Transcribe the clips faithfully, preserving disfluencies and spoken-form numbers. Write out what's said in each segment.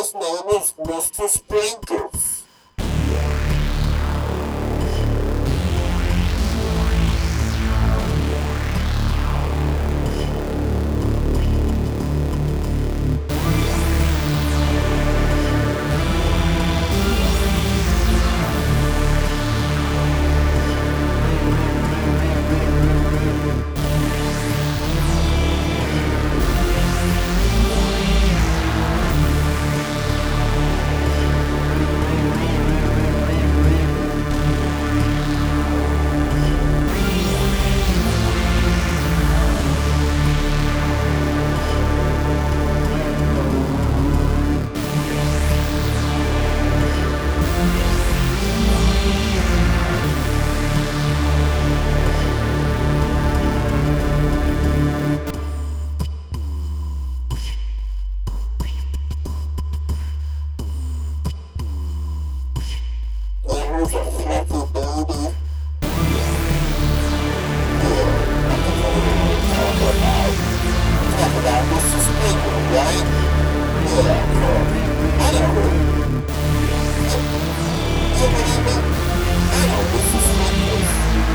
His name is Mister Sprinkles. There's a fluffy baby. Talk about Mister Sprinkle, right? Yeah, cool. I know who. You believe me? I know Mister Sprinkles.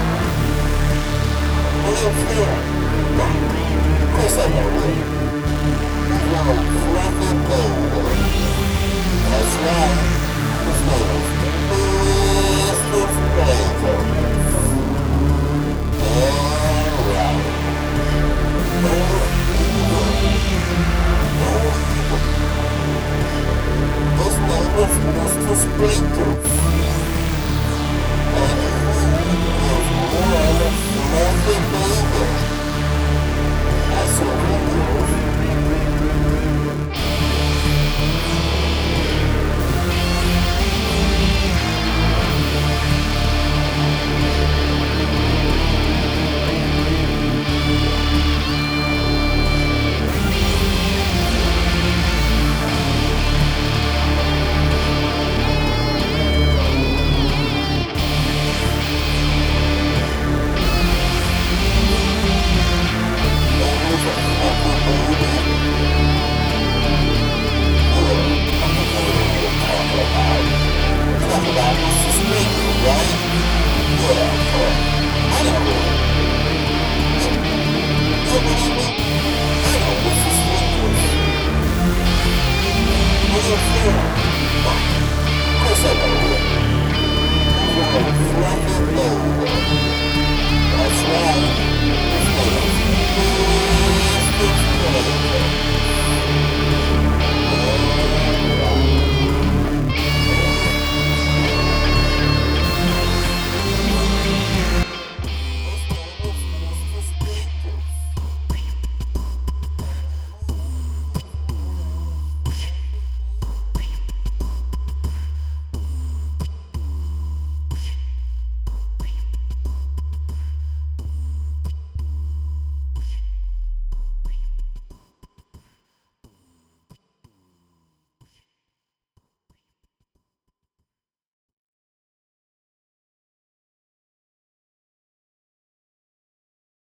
He lives here. Of course I know him. Little fluffy baby. That's right. His name is Mister Sprinkle.